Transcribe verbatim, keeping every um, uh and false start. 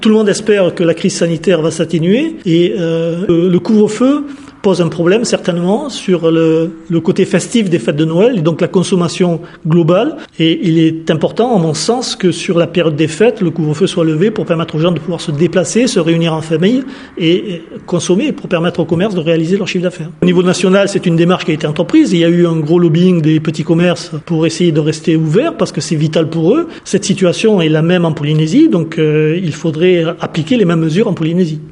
Tout le monde espère que la crise sanitaire va s'atténuer et euh, le, le couvre-feu pose un problème certainement sur le, le côté festif des fêtes de Noël et donc la consommation globale. Et il est important, en mon sens, que sur la période des fêtes, le couvre-feu soit levé pour permettre aux gens de pouvoir se déplacer, se réunir en famille et consommer, pour permettre au commerce de réaliser leur chiffre d'affaires. Au niveau national, c'est une démarche qui a été entreprise. Il y a eu un gros lobbying des petits commerces pour essayer de rester ouverts parce que c'est vital pour eux. Cette situation est la même en Polynésie, donc euh, il faudrait appliquer les mêmes mesures en Polynésie.